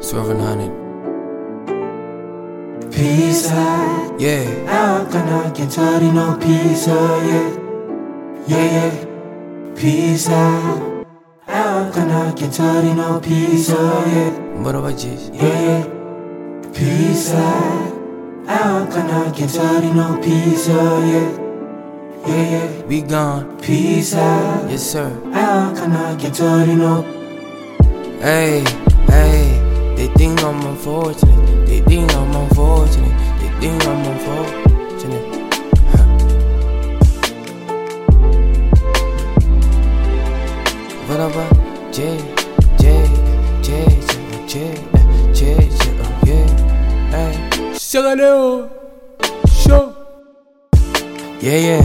Swerving 100. Peace out. Yeah. How can I get tired of no peace out? Yeah. Peace out. How can I get tired of no peace out? Bora Bajis. Yeah. Peace out. How can I get tired of no peace out? Yeah. We gone. Peace out. Yes, sir. How can I get tired of no? Hey. They think I'm unfortunate. They think I'm unfortunate. They think I'm unfortunate. Whatever. J, yeah. Hey. Saganeo. Show. Yeah.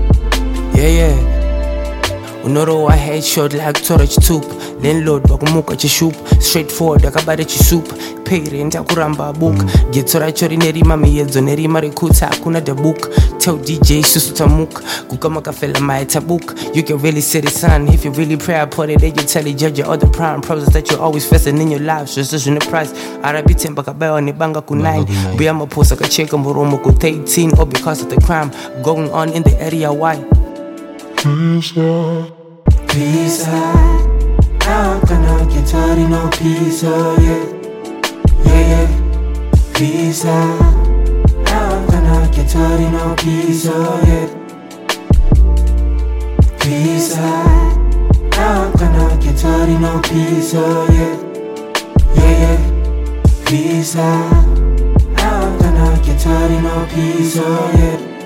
Unoro I head short like storage tube. Landlord bakumuka chishup. Straightforward akabare chisup. Pay rent akuramba book. Getora chori nerima miyedzo nerima rekuta hakuna the book. Tell DJ susu tamuk. Kukama kafela maeta book. You can really say the sun if you really pray upon it. Then you tell the judge all the prime problems that you're always facing in your life. So it's in the price. Arabitem bakabayo ni banga ku 9. Biyama posa kacheka muromo ku 13. All because of the crime going on in the area. Why? Peace out. How can I get tired of no peace out? Yeah. Peace out. How can I get tired of no peace out? Peace out. How can I get tired of no peace out? Yeah. Peace out. How can I get tired of no peace out?